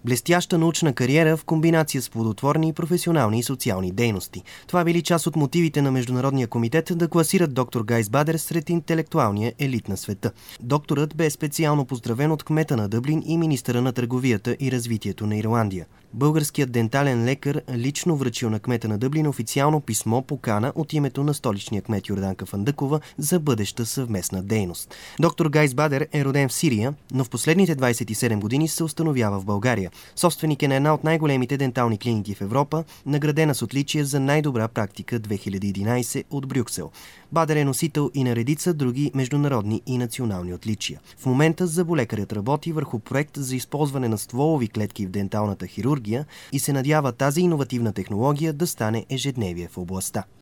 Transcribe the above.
Блестяща научна кариера в комбинация с плодотворни професионални и социални дейности. Това били част от мотивите на Международния комитет да класират доктор Гайс Бадер сред интелектуалния елит на света. Докторът бе специално поздравен от кмета на Дъблин и министъра на търговията и развитието на Ирландия. Българският дентален лекар лично връчил на кмета на Дъблин официално писмо покана от името на столичния кмет Йорданка Фандъкова за бъдеща съвместна дейност. Доктор Гайс Бадер е роден в Сирия, но в последните 27 години се установява в България. Собственик е на една от най-големите дентални клиники в Европа, наградена с отличие за най-добра практика 2011 от Брюксел. Бадер е носител и на редица други международни и национални отличия. В момента зъболекарят работи върху проект за използване на стволови клетки в денталната хирургия и се надява тази иновативна технология да стане ежедневие в областта.